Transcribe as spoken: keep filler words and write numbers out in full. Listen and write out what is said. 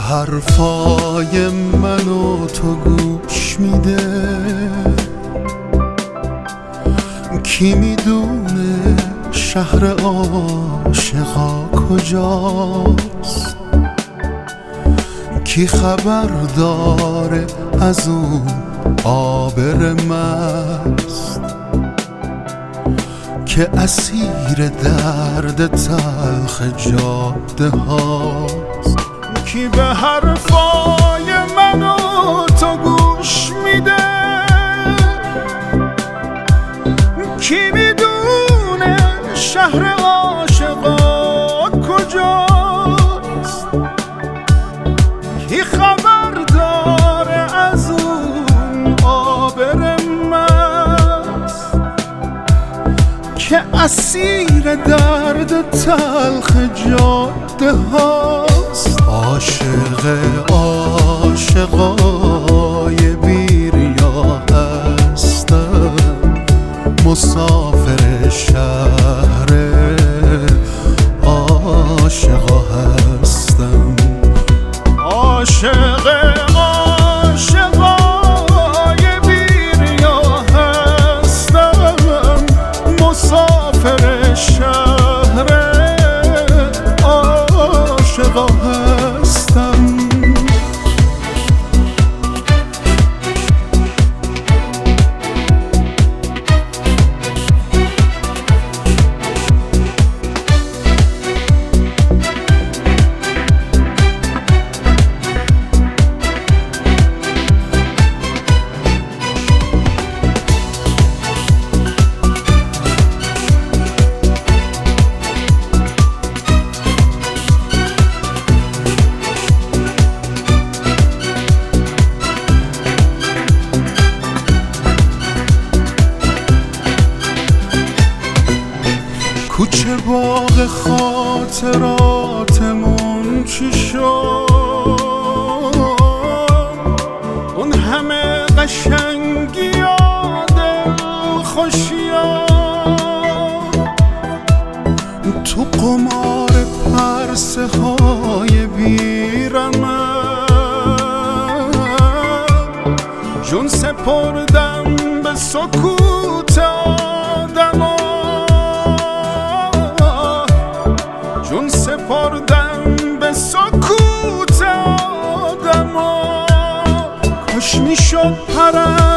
حرفای من و تو گوش میده، کی میدونه شهر عاشقا کجاست، کی خبر داره از اون عابر مست که اسیر درد تلخ جاده هاست. کی به حرفای من و تو گوش میده، کی میدونه شهر عاشقا کجاست، کی خبر داره از اون عابر مست که اسیر درد تلخ جاده هاست. عاشق عاشقای بیریا هستم، مسافر شهر عاشقا هستم. عاشق عاشقای بیریا هستم، مسافر شهر عاشقا هستم. کوچه باغ خاطراتمون چی شد، اون همه قشنگی و دلخوشی ها تو قمار پرسه های بیرمد، جون سپردم به سکوت آدم، جون سپردم به سکوت آدم. کاش میشد پرم